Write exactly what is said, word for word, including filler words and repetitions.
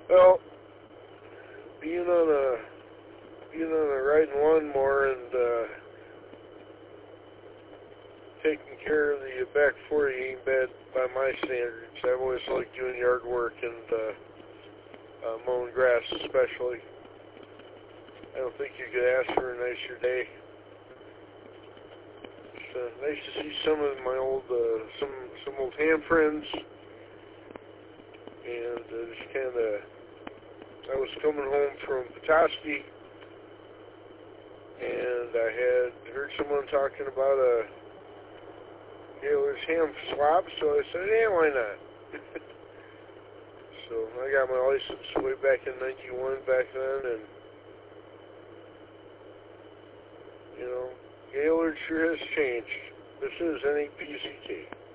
Well, being on a being on a riding lawnmower and uh, taking care of the back forty ain't bad by my standards. I've always liked doing yard work and uh, uh, mowing grass, especially. I don't think you could ask for a nicer day. It's uh, nice to see some of my old uh, some some old ham friends, and uh, just kind of. I was coming home from Petoskey, and I had heard someone talking about a Gaylord's ham swap, so I said, yeah, why not? So I got my license way back in ninety-one back then, and, you know, Gaylord sure has changed. This is N A P C K.